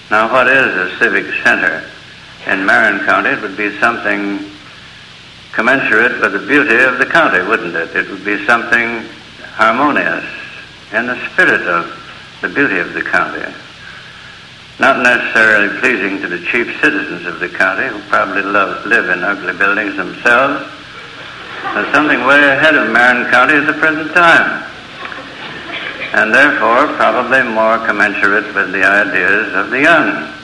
Now, what is a civic center? In Marin County, it would be something commensurate with the beauty of the county, wouldn't it? It would be something harmonious in the spirit of the beauty of the county. Not necessarily pleasing to the chief citizens of the county, who probably live in ugly buildings themselves, but something way ahead of Marin County at the present time, and therefore probably more commensurate with the ideas of the young.